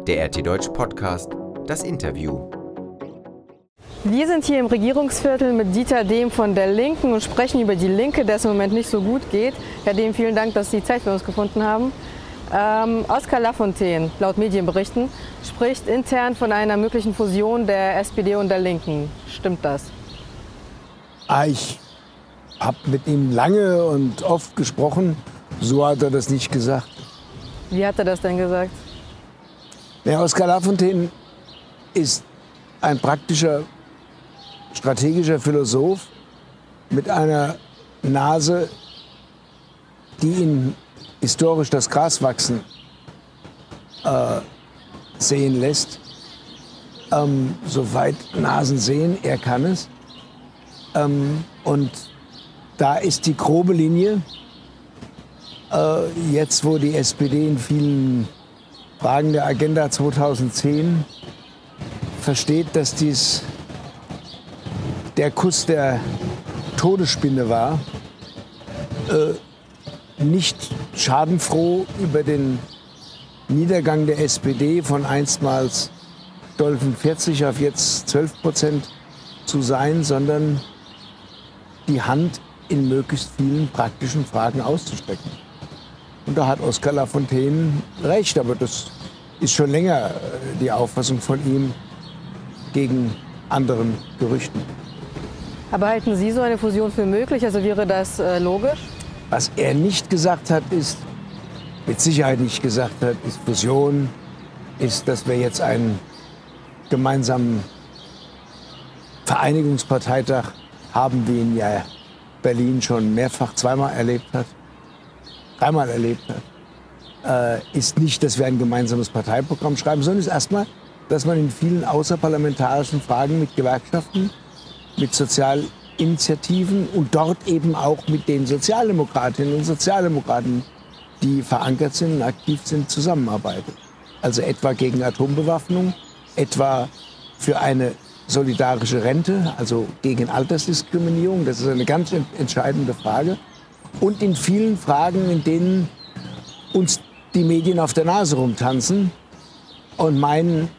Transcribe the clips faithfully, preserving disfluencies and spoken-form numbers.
Der R T Deutsch Podcast, das Interview. Wir sind hier im Regierungsviertel mit Dieter Dehm von der Linken und sprechen über die Linke, der es im Moment nicht so gut geht. Herr Dehm, vielen Dank, dass Sie Zeit für uns gefunden haben. Ähm, Oskar Lafontaine, laut Medienberichten, spricht intern von einer möglichen Fusion der S P D und der Linken. Stimmt das? Ah, ich habe mit ihm lange und oft gesprochen. So hat er das nicht gesagt. Wie hat er das denn gesagt? Ja, Oskar Lafontaine ist ein praktischer, strategischer Philosoph mit einer Nase, die ihn historisch das Gras wachsen äh, sehen lässt. Ähm, soweit Nasen sehen, er kann es. Ähm, und da ist die grobe Linie, äh, jetzt wo die S P D in vielen Fragen der Agenda zweitausendzehn versteht, dass dies der Kuss der Todesspinne war, äh, nicht schadenfroh über den Niedergang der S P D von einstmals stolzen vierzig auf jetzt zwölf Prozent zu sein, sondern die Hand in möglichst vielen praktischen Fragen auszustrecken. Und da hat Oskar Lafontaine recht, aber das ist schon länger die Auffassung von ihm gegen anderen Gerüchten. Aber halten Sie so eine Fusion für möglich? Also wäre das äh, logisch? Was er nicht gesagt hat, ist, mit Sicherheit nicht gesagt hat, ist Fusion, ist, dass wir jetzt einen gemeinsamen Vereinigungsparteitag haben, wie ihn ja Berlin schon mehrfach, zweimal erlebt hat, dreimal erlebt hat. Äh, ist nicht, dass wir ein gemeinsames Parteiprogramm schreiben, sondern ist erstmal, dass man in vielen außerparlamentarischen Fragen mit Gewerkschaften, mit Sozialinitiativen und dort eben auch mit den Sozialdemokratinnen und Sozialdemokraten, die verankert sind und aktiv sind, zusammenarbeitet. Also etwa gegen Atombewaffnung, etwa für eine solidarische Rente, also gegen Altersdiskriminierung. Das ist eine ganz entscheidende Frage. Und in vielen Fragen, in denen uns die Medien auf der Nase rumtanzen und meinen,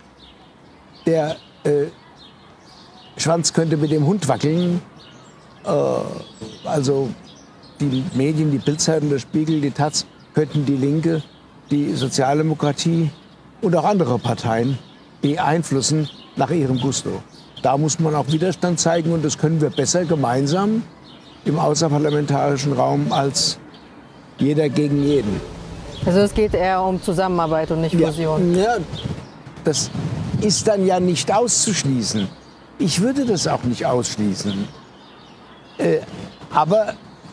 der äh, Schwanz könnte mit dem Hund wackeln. Äh, also die Medien, die Bild-Zeitung, der Spiegel, die Taz, könnten die Linke, die Sozialdemokratie und auch andere Parteien beeinflussen nach ihrem Gusto. Da muss man auch Widerstand zeigen und das können wir besser gemeinsam im außerparlamentarischen Raum als jeder gegen jeden. Also es geht eher um Zusammenarbeit und nicht Fusion. Ja, ja, das ist dann ja nicht auszuschließen. Ich würde das auch nicht ausschließen. Äh, aber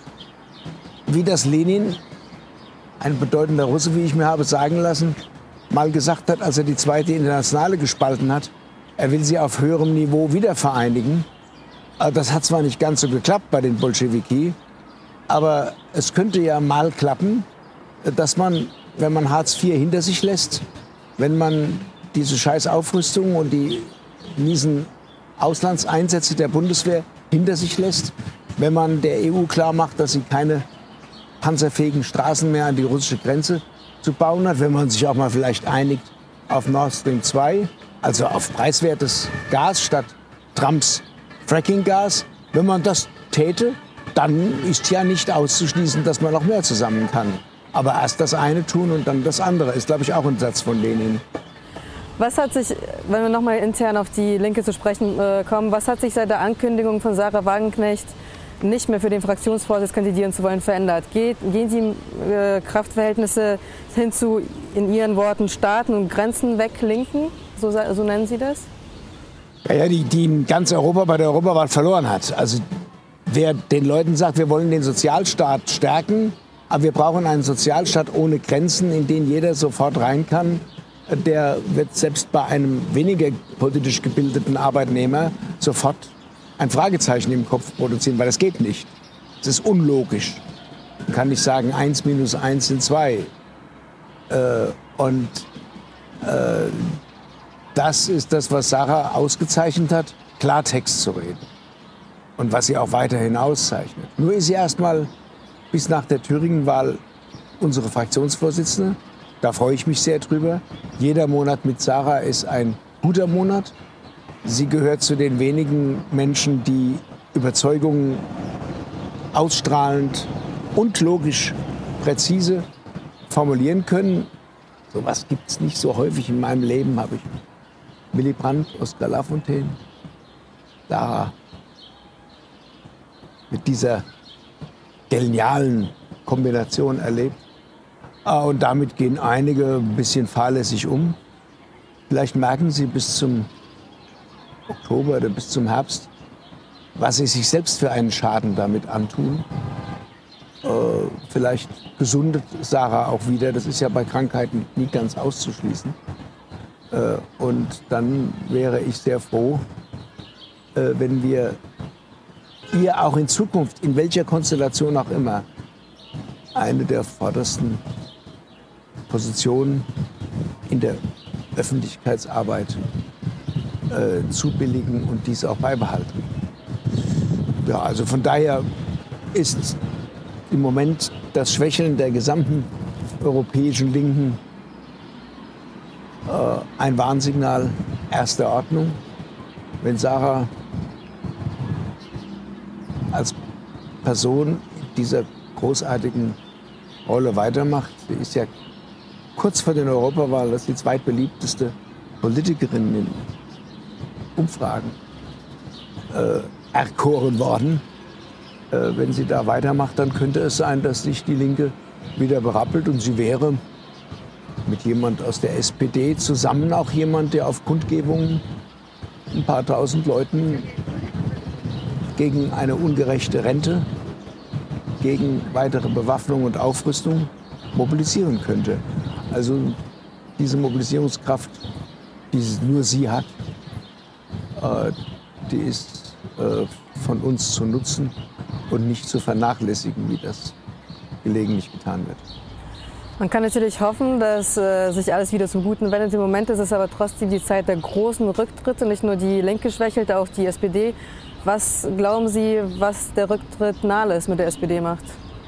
wie das Lenin, ein bedeutender Russe, wie ich mir habe sagen lassen, mal gesagt hat, als er die zweite Internationale gespalten hat, er will sie auf höherem Niveau wieder vereinigen. Das hat zwar nicht ganz so geklappt bei den Bolschewiki, aber es könnte ja mal klappen, dass man, wenn man Hartz vier hinter sich lässt, wenn man diese Scheißaufrüstung und die miesen Auslandseinsätze der Bundeswehr hinter sich lässt, wenn man der E U klar macht, dass sie keine panzerfähigen Straßen mehr an die russische Grenze zu bauen hat, wenn man sich auch mal vielleicht einigt auf Nord Stream zwei, also auf preiswertes Gas statt Trumps Fracking-Gas. Wenn man das täte, dann ist ja nicht auszuschließen, dass man noch mehr zusammen kann. Aber erst das eine tun und dann das andere, ist, glaube ich, auch ein Satz von Lenin. Was hat sich, wenn wir noch mal intern auf die Linke zu sprechen äh, kommen, was hat sich seit der Ankündigung von Sarah Wagenknecht, nicht mehr für den Fraktionsvorsitz kandidieren zu wollen, verändert? Geht, gehen Sie äh, Kraftverhältnisse hin zu, in Ihren Worten, Staaten und Grenzen weglinken? So, so nennen Sie das? Ja, ja, die, die in ganz Europa bei der Europawahl verloren hat. Also wer den Leuten sagt, wir wollen den Sozialstaat stärken, aber wir brauchen einen Sozialstaat ohne Grenzen, in den jeder sofort rein kann, der wird selbst bei einem weniger politisch gebildeten Arbeitnehmer sofort ein Fragezeichen im Kopf produzieren, weil das geht nicht. Das ist unlogisch. Man kann nicht sagen, eins minus eins sind zwei. Äh, und äh, das ist das, was Sarah ausgezeichnet hat, Klartext zu reden. Und was sie auch weiterhin auszeichnet. Nur ist sie erst mal bis nach der Thüringen-Wahl unsere Fraktionsvorsitzende. Da freue ich mich sehr drüber. Jeder Monat mit Sarah ist ein guter Monat. Sie gehört zu den wenigen Menschen, die Überzeugungen ausstrahlend und logisch präzise formulieren können. So etwas gibt es nicht so häufig in meinem Leben. Habe ich Willy Brandt, Oskar Lafontaine, Sarah. Mit dieser genialen Kombination erlebt. Und damit gehen einige ein bisschen fahrlässig um. Vielleicht merken sie bis zum Oktober oder bis zum Herbst, was sie sich selbst für einen Schaden damit antun. Äh, vielleicht gesundet Sarah auch wieder. Das ist ja bei Krankheiten nie ganz auszuschließen. Äh, und dann wäre ich sehr froh, äh, wenn wir ihr auch in Zukunft, in welcher Konstellation auch immer, eine der vordersten Positionen in der Öffentlichkeitsarbeit äh, zubilligen und dies auch beibehalten. Ja, also von daher ist im Moment das Schwächeln der gesamten europäischen Linken äh, ein Warnsignal erster Ordnung. Wenn Sarah als Person dieser großartigen Rolle weitermacht, sie ist ja kurz vor den Europawahlen das ist die zweitbeliebteste Politikerin in Umfragen äh, erkoren worden. Äh, wenn sie da weitermacht, dann könnte es sein, dass sich die Linke wieder berappelt und sie wäre mit jemand aus der S P D zusammen auch jemand, der auf Kundgebungen ein paar tausend Leuten gegen eine ungerechte Rente, gegen weitere Bewaffnung und Aufrüstung mobilisieren könnte. Also diese Mobilisierungskraft, die nur sie hat, äh, die ist äh, von uns zu nutzen und nicht zu vernachlässigen, wie das gelegentlich getan wird. Man kann natürlich hoffen, dass äh, sich alles wieder zum Guten wendet. Im Moment ist es aber trotzdem die Zeit der großen Rücktritte. Nicht nur die Linke schwächelt, auch die S P D. Was glauben Sie, was der Rücktritt Nahles mit der S P D macht?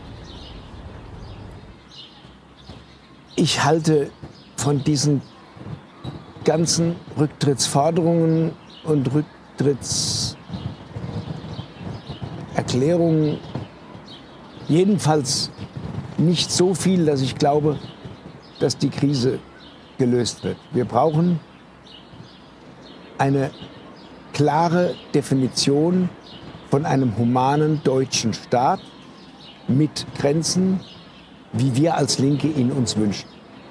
Ich halte von diesen ganzen Rücktrittsforderungen und Rücktrittserklärungen jedenfalls nicht so viel, dass ich glaube, dass die Krise gelöst wird. Wir brauchen eine klare Definition von einem humanen deutschen Staat mit Grenzen, wie wir als Linke ihn uns wünschen.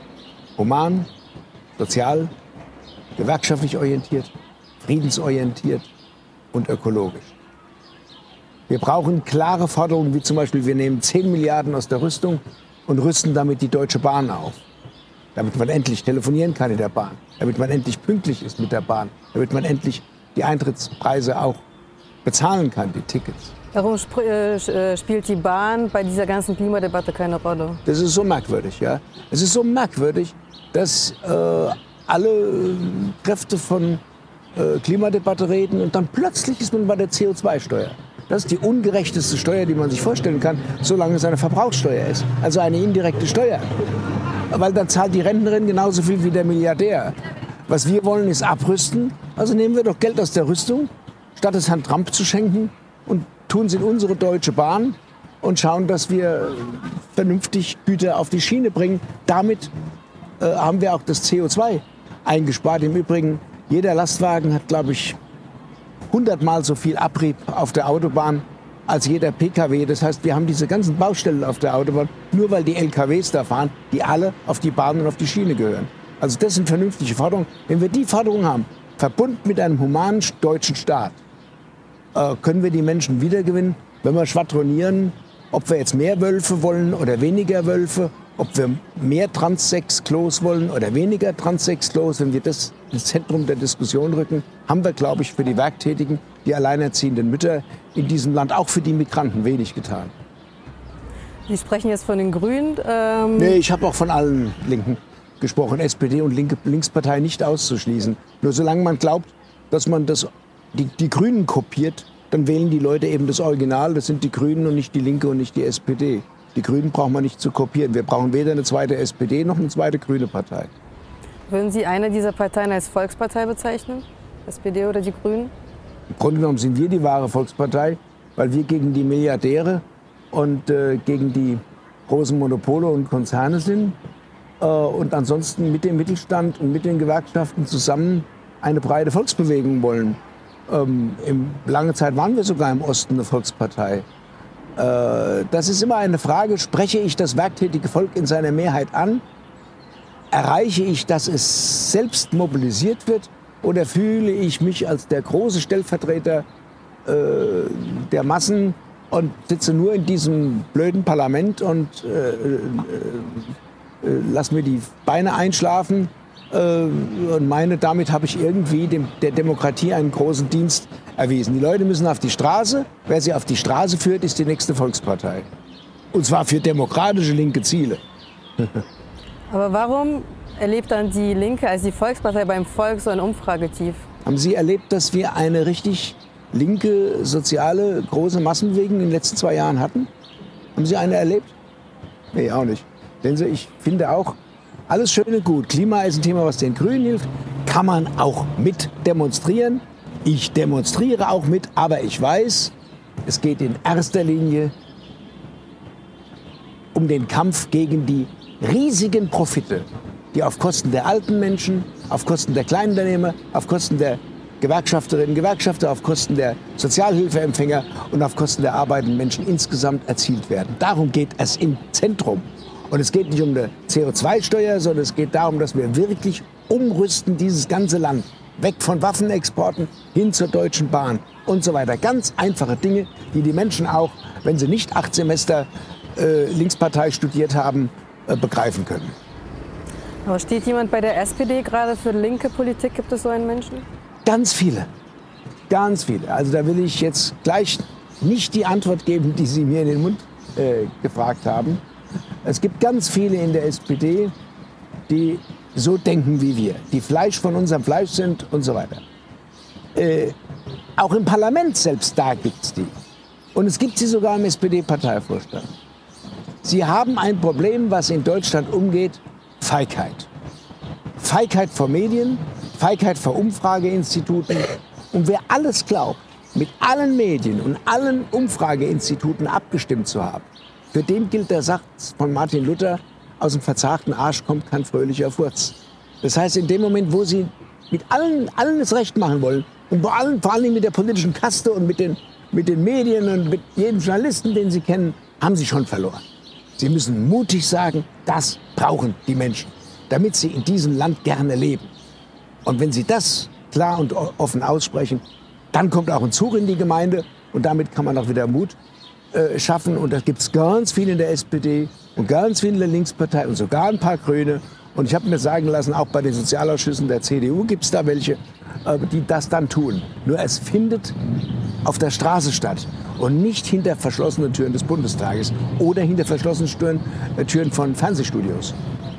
Human, sozial, gewerkschaftlich orientiert, friedensorientiert und ökologisch. Wir brauchen klare Forderungen, wie zum Beispiel, wir nehmen zehn Milliarden aus der Rüstung und rüsten damit die Deutsche Bahn auf. Damit man endlich telefonieren kann in der Bahn, damit man endlich pünktlich ist mit der Bahn, damit man endlich die Eintrittspreise auch bezahlen kann, die Tickets. Warum sp äh, spielt die Bahn bei dieser ganzen Klimadebatte keine Rolle? Das ist so merkwürdig, ja. Es ist so merkwürdig, dass äh, alle Kräfte von äh, Klimadebatte reden und dann plötzlich ist man bei der C O zwei Steuer. Das ist die ungerechteste Steuer, die man sich vorstellen kann, solange es eine Verbrauchssteuer ist. Also eine indirekte Steuer. Weil dann zahlt die Rentnerin genauso viel wie der Milliardär. Was wir wollen, ist abrüsten. Also nehmen wir doch Geld aus der Rüstung, statt es Herrn Trump zu schenken, und tun es in unsere Deutsche Bahn und schauen, dass wir vernünftig Güter auf die Schiene bringen. Damit äh, haben wir auch das C O zwei eingespart. Im Übrigen, jeder Lastwagen hat, glaube ich, hundertmal so viel Abrieb auf der Autobahn als jeder P K W. Das heißt, wir haben diese ganzen Baustellen auf der Autobahn, nur weil die L K Ws da fahren, die alle auf die Bahn und auf die Schiene gehören. Also das sind vernünftige Forderungen. Wenn wir die Forderungen haben, verbunden mit einem humanen deutschen Staat, äh, können wir die Menschen wiedergewinnen, wenn wir schwadronieren, ob wir jetzt mehr Wölfe wollen oder weniger Wölfe, ob wir mehr Transex-Klos wollen oder weniger Transex-Klos. Wenn wir das ins Zentrum der Diskussion rücken, haben wir, glaube ich, für die Werktätigen, die alleinerziehenden Mütter in diesem Land, auch für die Migranten, wenig getan. Sie sprechen jetzt von den Grünen. Ähm nee, ich habe auch von allen Linken gesprochen. S P D und Linke, Linkspartei nicht auszuschließen. Nur solange man glaubt, dass man das, die, die Grünen kopiert, dann wählen die Leute eben das Original. Das sind die Grünen und nicht die Linke und nicht die S P D. Die Grünen brauchen wir nicht zu kopieren. Wir brauchen weder eine zweite S P D noch eine zweite grüne Partei. Würden Sie eine dieser Parteien als Volkspartei bezeichnen? S P D oder die Grünen? Im Grunde genommen sind wir die wahre Volkspartei, weil wir gegen die Milliardäre und äh, gegen die großen Monopole und Konzerne sind äh, und ansonsten mit dem Mittelstand und mit den Gewerkschaften zusammen eine breite Volksbewegung wollen. Ähm, im, lange Zeit waren wir sogar im Osten eine Volkspartei. Äh, das ist immer eine Frage, spreche ich das werktätige Volk in seiner Mehrheit an? Erreiche ich, dass es selbst mobilisiert wird? Oder fühle ich mich als der große Stellvertreter äh, der Massen und sitze nur in diesem blöden Parlament und äh, äh, äh, lass mir die Beine einschlafen äh, und meine, damit habe ich irgendwie dem, der Demokratie einen großen Dienst erwiesen. Die Leute müssen auf die Straße. Wer sie auf die Straße führt, ist die nächste Volkspartei. Und zwar für demokratische linke Ziele. Aber warum erlebt dann die Linke als die Volkspartei beim Volk so ein Umfragetief? Haben Sie erlebt, dass wir eine richtig linke, soziale, große Massenbewegung in den letzten zwei Jahren hatten? Haben Sie eine erlebt? Nee, auch nicht. Denn so, ich finde auch, alles schön und gut. Klima ist ein Thema, was den Grünen hilft. Kann man auch mit demonstrieren. Ich demonstriere auch mit, aber ich weiß, es geht in erster Linie um den Kampf gegen die riesigen Profite, die auf Kosten der alten Menschen, auf Kosten der Kleinunternehmer, auf Kosten der Gewerkschafterinnen und Gewerkschafter, auf Kosten der Sozialhilfeempfänger und auf Kosten der arbeitenden Menschen insgesamt erzielt werden. Darum geht es im Zentrum. Und es geht nicht um eine C O zwei Steuer, sondern es geht darum, dass wir wirklich umrüsten, dieses ganze Land. Weg von Waffenexporten hin zur Deutschen Bahn und so weiter. Ganz einfache Dinge, die die Menschen auch, wenn sie nicht acht Semester äh, Linkspartei studiert haben, äh, begreifen können. Aber steht jemand bei der S P D gerade für linke Politik? Gibt es so einen Menschen? Ganz viele. Ganz viele. Also da will ich jetzt gleich nicht die Antwort geben, die Sie mir in den Mund äh, gefragt haben. Es gibt ganz viele in der S P D, die so denken wie wir, die Fleisch von unserem Fleisch sind und so weiter. Äh, auch im Parlament selbst, da gibt es die. Und es gibt sie sogar im S P D-Parteivorstand. Sie haben ein Problem, was in Deutschland umgeht, Feigheit. Feigheit vor Medien, Feigheit vor Umfrageinstituten. Und wer alles glaubt, mit allen Medien und allen Umfrageinstituten abgestimmt zu haben, für den gilt der Satz von Martin Luther, aus dem verzagten Arsch kommt kein fröhlicher Furz. Das heißt, in dem Moment, wo Sie mit allen, allen das Recht machen wollen, und vor allem, vor allem mit der politischen Kaste und mit den, mit den Medien und mit jedem Journalisten, den Sie kennen, haben Sie schon verloren. Sie müssen mutig sagen, das brauchen die Menschen, damit sie in diesem Land gerne leben. Und wenn Sie das klar und offen aussprechen, dann kommt auch ein Zug in die Gemeinde und damit kann man auch wieder Mut äh, schaffen. Und da gibt es ganz viele in der S P D und ganz viele in der Linkspartei und sogar ein paar Grüne. Und ich habe mir sagen lassen, auch bei den Sozialausschüssen der C D U gibt es da welche, äh, die das dann tun. Nur es findet auf der Straße statt und nicht hinter verschlossenen Türen des Bundestages oder hinter verschlossenen Türen, äh, Türen von Fernsehstudios.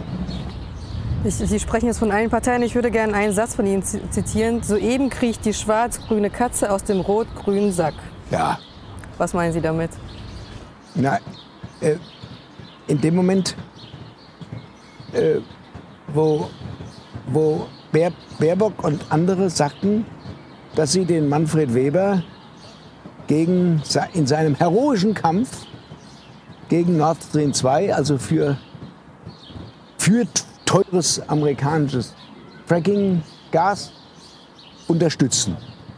Ich, Sie sprechen jetzt von allen Parteien. Ich würde gerne einen Satz von Ihnen zitieren. Soeben kriecht die schwarz-grüne Katze aus dem rot-grünen Sack. Ja. Was meinen Sie damit? Na, äh, in dem Moment, äh, wo, wo Baer, Baerbock und andere sagten, dass sie den Manfred Weber gegen, in seinem heroischen Kampf gegen Nord Stream zwei, also für, für teures amerikanisches Fracking-Gas, unterstützen.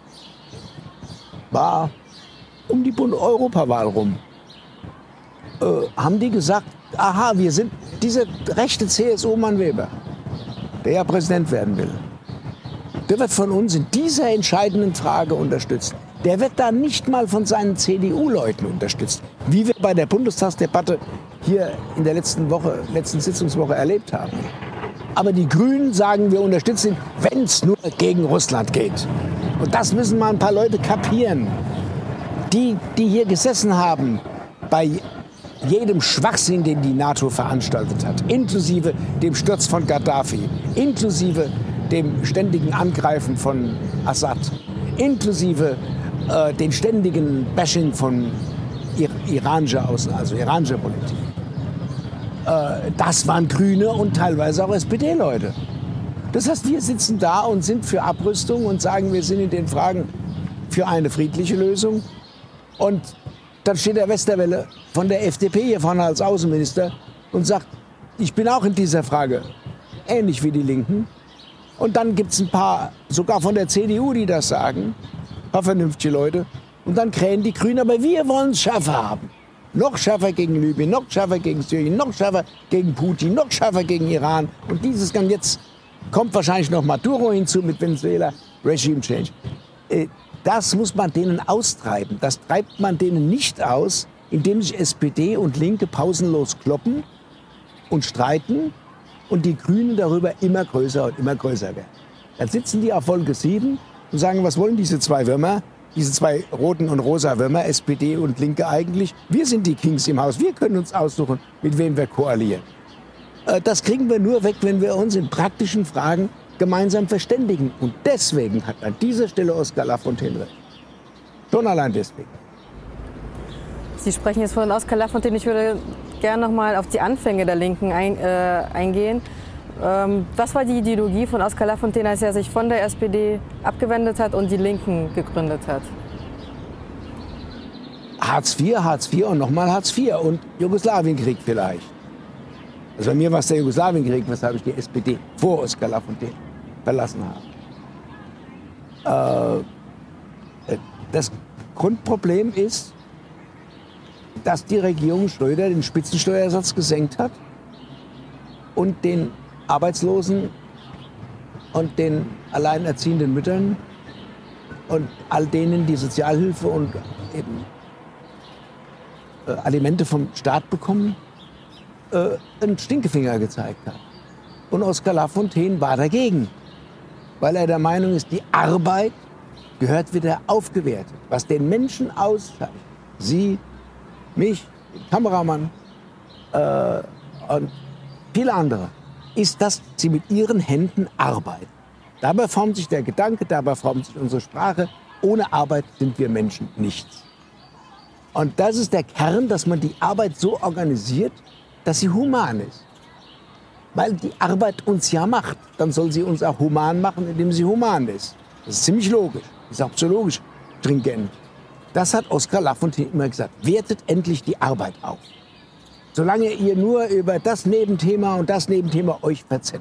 War um die Europawahl rum. Äh, haben die gesagt, aha, wir sind dieser rechte C S U-Mann Weber, der ja Präsident werden will, der wird von uns in dieser entscheidenden Frage unterstützt. Der wird da nicht mal von seinen C D U-Leuten unterstützt, wie wir bei der Bundestagsdebatte hier in der letzten Woche, letzten Sitzungswoche erlebt haben. Aber die Grünen sagen, wir unterstützen ihn, wenn es nur gegen Russland geht. Und das müssen mal ein paar Leute kapieren. Die, die hier gesessen haben bei jedem Schwachsinn, den die NATO veranstaltet hat, inklusive dem Sturz von Gaddafi, inklusive dem ständigen Angreifen von Assad, inklusive äh, den ständigen Bashing von Ir iranischer Außen, also iranischer Politik. Äh, das waren Grüne und teilweise auch S P D-Leute. Das heißt, wir sitzen da und sind für Abrüstung und sagen, wir sind in den Fragen für eine friedliche Lösung. Und dann steht der Westerwelle von der F D P hier vorne als Außenminister und sagt, ich bin auch in dieser Frage ähnlich wie die Linken. Und dann gibt es ein paar, sogar von der C D U, die das sagen, ein paar vernünftige Leute. Und dann krähen die Grünen, aber wir wollen es schärfer haben. Noch schärfer gegen Libyen, noch schärfer gegen Syrien, noch schärfer gegen Putin, noch schärfer gegen Iran. Und dieses kann jetzt, kommt wahrscheinlich noch Maduro hinzu mit Venezuela, Regime Change. Das muss man denen austreiben. Das treibt man denen nicht aus, indem sich S P D und Linke pausenlos kloppen und streiten und die Grünen darüber immer größer und immer größer werden. Dann sitzen die auf Wolke sieben und sagen, was wollen diese zwei Würmer, diese zwei roten und rosa Würmer, S P D und Linke eigentlich? Wir sind die Kings im Haus, wir können uns aussuchen, mit wem wir koalieren. Das kriegen wir nur weg, wenn wir uns in praktischen Fragen gemeinsam verständigen. Und deswegen hat an dieser Stelle Oskar Lafontaine recht. Schon allein deswegen. Sie sprechen jetzt von Oskar Lafontaine. Ich würde gerne noch mal auf die Anfänge der Linken ein, äh, eingehen. Ähm, was war die Ideologie von Oskar Lafontaine, als er sich von der S P D abgewendet hat und die Linken gegründet hat? Hartz vier, Hartz vier und nochmal Hartz vier und Jugoslawienkrieg vielleicht. Also bei mir war es der Jugoslawienkrieg, weshalb ich die S P D vor Oskar Lafontaine verlassen habe. Äh, das Grundproblem ist, dass die Regierung Schröder den Spitzensteuersatz gesenkt hat und den Arbeitslosen und den alleinerziehenden Müttern und all denen, die Sozialhilfe und eben äh, Alimente vom Staat bekommen, äh, einen Stinkefinger gezeigt hat. Und Oskar Lafontaine war dagegen, weil er der Meinung ist, die Arbeit gehört wieder aufgewertet. Was den Menschen auszeichnet, Sie, mich, den Kameramann äh, und viele andere, ist, dass sie mit ihren Händen arbeiten. Dabei formt sich der Gedanke, dabei formt sich unsere Sprache. Ohne Arbeit sind wir Menschen nichts. Und das ist der Kern, dass man die Arbeit so organisiert, dass sie human ist. Weil die Arbeit uns ja macht, dann soll sie uns auch human machen, indem sie human ist. Das ist ziemlich logisch, ist auch psychologisch stringent. Das hat Oskar Lafontaine immer gesagt. Wertet endlich die Arbeit auf. Solange ihr nur über das Nebenthema und das Nebenthema euch verzettet,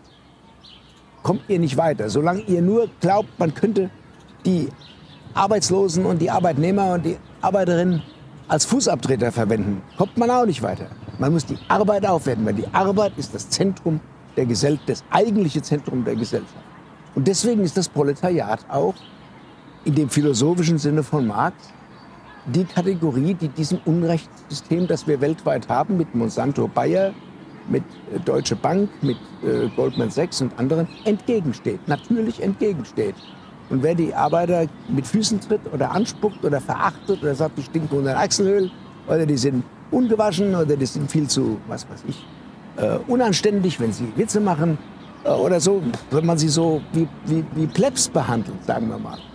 kommt ihr nicht weiter. Solange ihr nur glaubt, man könnte die Arbeitslosen und die Arbeitnehmer und die Arbeiterinnen als Fußabtreter verwenden, kommt man auch nicht weiter. Man muss die Arbeit aufwerten, weil die Arbeit ist das Zentrum der Gesellschaft, das eigentliche Zentrum der Gesellschaft. Und deswegen ist das Proletariat auch in dem philosophischen Sinne von Marx die Kategorie, die diesem Unrechtssystem, das wir weltweit haben, mit Monsanto Bayer, mit Deutsche Bank, mit äh, Goldman Sachs und anderen, entgegensteht, natürlich entgegensteht. Und wer die Arbeiter mit Füßen tritt oder anspuckt oder verachtet oder sagt, die stinken unter den Achselöl oder die sind ungewaschen oder die sind viel zu, was weiß ich, äh, unanständig, wenn sie Witze machen äh, oder so, wenn man sie so wie, wie, wie Plebs behandelt, sagen wir mal.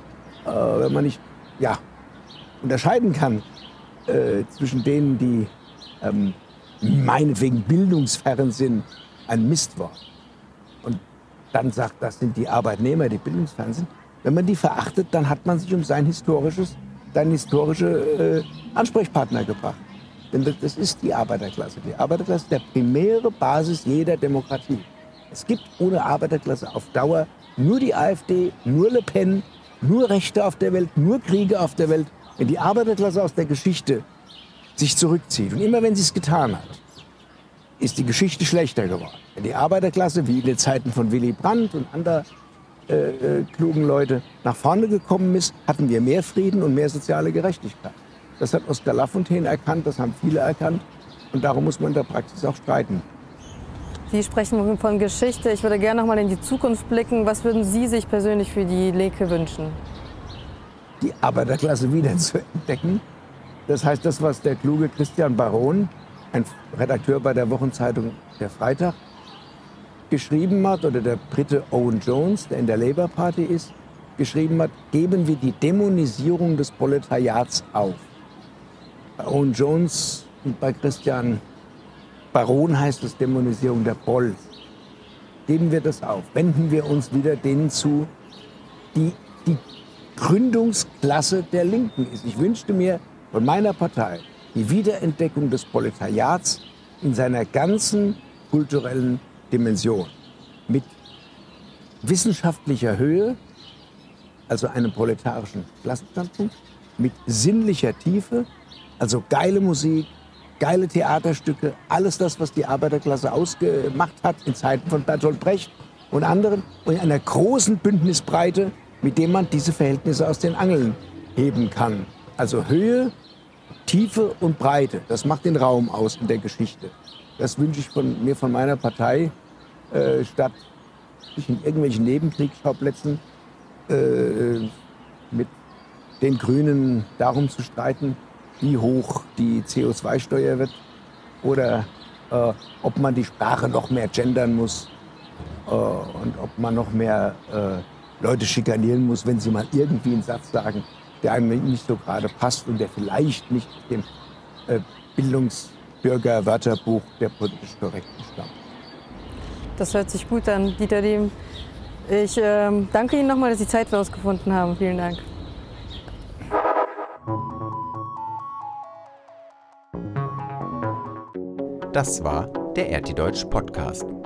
Äh, wenn man nicht, ja, unterscheiden kann äh, zwischen denen, die ähm, meinetwegen bildungsfern sind, ein Mistwort. Und dann sagt, das sind die Arbeitnehmer, die bildungsfern sind. Wenn man die verachtet, dann hat man sich um sein historisches, seinen historische äh, Ansprechpartner gebracht. Denn das, das ist die Arbeiterklasse. Die Arbeiterklasse ist der primäre Basis jeder Demokratie. Es gibt ohne Arbeiterklasse auf Dauer nur die AfD, nur Le Pen, nur Rechte auf der Welt, nur Kriege auf der Welt. Wenn die Arbeiterklasse aus der Geschichte sich zurückzieht, und immer wenn sie es getan hat, ist die Geschichte schlechter geworden. Wenn die Arbeiterklasse, wie in den Zeiten von Willy Brandt und anderer äh, äh, klugen Leute, nach vorne gekommen ist, hatten wir mehr Frieden und mehr soziale Gerechtigkeit. Das hat Oskar Lafontaine erkannt, das haben viele erkannt. Und darum muss man in der Praxis auch streiten. Sie sprechen von Geschichte. Ich würde gerne noch mal in die Zukunft blicken. Was würden Sie sich persönlich für die Linke wünschen? Die Arbeiterklasse wieder zu entdecken. Das heißt, das, was der kluge Christian Baron, ein Redakteur bei der Wochenzeitung Der Freitag, geschrieben hat, oder der Brite Owen Jones, der in der Labour Party ist, geschrieben hat, geben wir die Dämonisierung des Proletariats auf. Bei Owen Jones und bei Christian Baron heißt es Dämonisierung der Prolls. Geben wir das auf. Wenden wir uns wieder denen zu, die die Gründungsklasse der Linken ist. Ich wünschte mir von meiner Partei die Wiederentdeckung des Proletariats in seiner ganzen kulturellen Dimension. Mit wissenschaftlicher Höhe, also einem proletarischen Klassenstandpunkt, mit sinnlicher Tiefe, also geile Musik, geile Theaterstücke, alles das, was die Arbeiterklasse ausgemacht hat in Zeiten von Bertolt Brecht und anderen, und in einer großen Bündnisbreite, mit dem man diese Verhältnisse aus den Angeln heben kann. Also Höhe, Tiefe und Breite, das macht den Raum aus in der Geschichte. Das wünsche ich von mir, von meiner Partei, äh, statt sich in irgendwelchen Nebenkriegsschauplätzen äh, mit den Grünen darum zu streiten, wie hoch die C O zwei Steuer wird oder äh, ob man die Sprache noch mehr gendern muss äh, und ob man noch mehr äh, Leute schikanieren muss, wenn sie mal irgendwie einen Satz sagen, der einem nicht so gerade passt und der vielleicht nicht aus dem äh, Bildungsbürger-Wörterbuch der politisch Korrekten stammt. Das hört sich gut an, Dieter Diem. Ich ähm, danke Ihnen nochmal, dass Sie Zeit für uns gefunden haben. Vielen Dank. Das war der R T Deutsch Podcast.